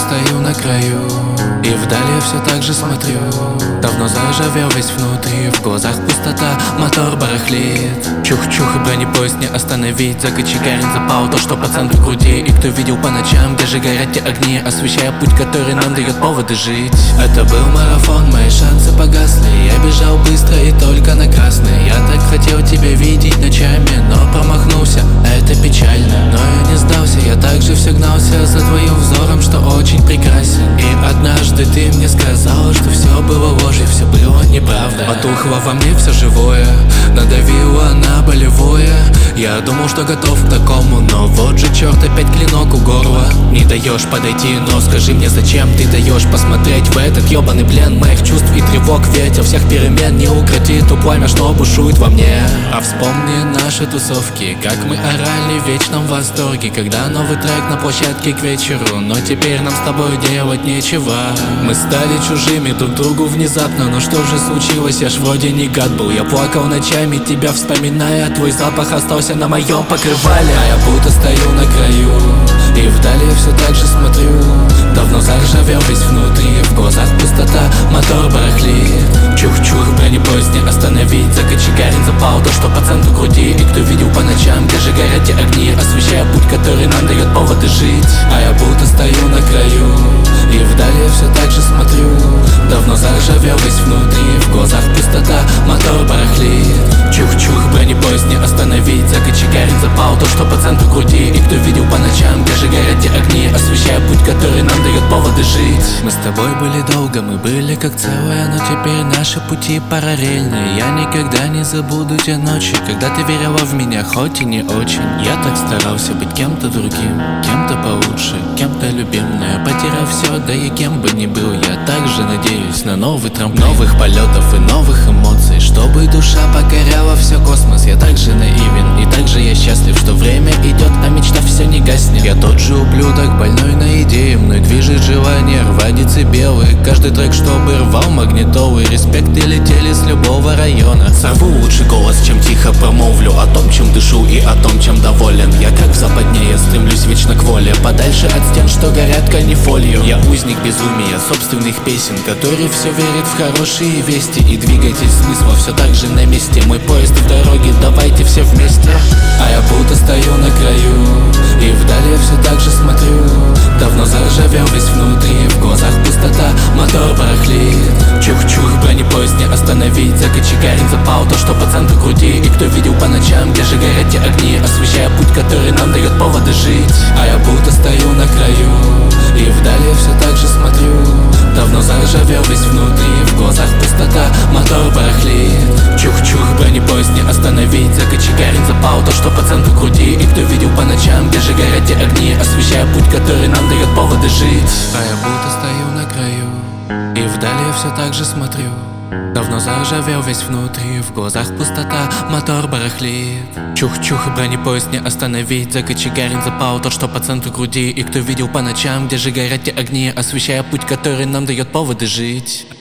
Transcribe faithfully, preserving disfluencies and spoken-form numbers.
стою на краю и вдали я все так же смотрю. Давно заржавел весь внутри, в глазах пустота, мотор барахлит. Чух-чух, бронепоезд не остановить. Закочегарен запал то, что по центру груди. И кто видел по ночам, где же горят те огни, освещая путь, который нам дает поводы жить. Это был марафон, мои шансы погасли. Я бежал быстро и только на красный. Я так хотел тебя видеть ночами, но промахнулся, это печально. Но я не сдался, я также все гнался за твоим взором, что очень прекрасен. И однажды ты мне сказала, что все было ложью, все было неправда. Потухло во мне все живое, надавило на болевое. Я думал, что готов к такому, но вот же черт, опять клинок у горла. Не даешь подойти, но скажи мне, зачем ты даешь посмотреть в этот ебаный плен моих чувств и тревог. Ветер всех перемен не укротит то пламя, что бушует во мне. А вспомни наши тусовки, как мы орали в вечном восторге, когда новый трек на площадке к вечеру. Но теперь нам с тобой делать нечего. Мы стали чужими друг другу внезапно, но что же случилось, я ж вроде не гад был. Я плакал ночами, тебя вспоминая, твой запах остался на моем покрывале. А я будто стою на краю и вдали я все так же смотрю. Давно заржавел весь внутри, в глазах пустота, мотор барахлит. Чух-чух, бронепоезд не остановить. Закочегарен запал то, что по центру груди. И кто видел по ночам, где же горят те огни, освещая путь, который нам дает поводы жить. А я будто стою на краю и вдали я все так же смотрю. Давно заржавел весь внутри, в глазах пустота, мотор барахлит. Чух-чух, бронепоезд не остановить. Закочегарен запал то, что по центру груди. И кто видел по ночам, где же горят те огни, освещая путь, который нам дает поводы жить. Мы с тобой были долго, мы были как целое, но теперь наши пути параллельны. Я никогда не забуду те ночи, когда ты верила в меня, хоть и не очень. Я так старался быть кем-то другим, кем-то получше, кем-то любим. Но я потерял все, да и кем бы ни был, я также надеюсь на новый трамплин, новых полетов и новых эмоций, чтобы душа покоряла все космос. Я также наивен и также я счастлив, что время идет, а мечта все не гаснет. Я тот же ублюдок, больной на идеи, мной движет желание рвать децибелы. Каждый трек, чтобы рвал магнитолы, респекты летели с любого района. Сорву лучший голос, чем тихо промолвлю о том, чем дышу и о том, чем доволен. Я как в западне, я стремлюсь вечно к воле, подальше от стен, что горят канифолью. Я узник безумия собственных песен, который все верит в хорошие вести. И двигатель смысла все так же на месте. Мой поезд в дороге, давайте все вместе. А я будто стою на краю и вдали я все так же смотрю. Давно заржавел весь внутри, в глазах пустота, мотор барахлит. Чух-чух, бронепоезд не остановить. Закочегарен запал то, что по центру груди. И кто видел по ночам, где же горят те огни, освещая путь, который нам дает поводы жить. А я будто стою на краю и вдали я все так же смотрю. Давно заржавел весь внутри, в глазах пустота, мотор барахлит. Чух-чух, бронепоезд не остановить. Закочегарен запал то, что по центру груди. И кто видел по ночам, где же горят те огни, освещая путь, который нам дает поводы жить. А я будто стою на краю и вдали я все так же смотрю. Давно заржавел весь внутри, в глазах пустота, мотор барахлит. Чух-чух, бронепоезд не остановить. Закочегарен запал то, что по центру груди. И кто видел по ночам, где же горят те огни, освещая путь, который нам дает поводы жить.